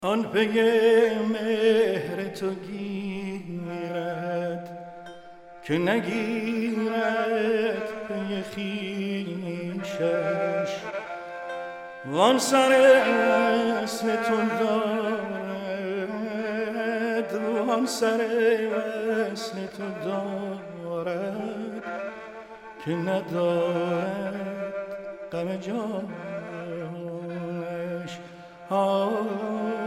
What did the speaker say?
آن پی مهر تو گیرد که نگیرد پی خویشش، وان سر وصل تو دارد، وان سر وصل تو دارد که ندارد غم جانش.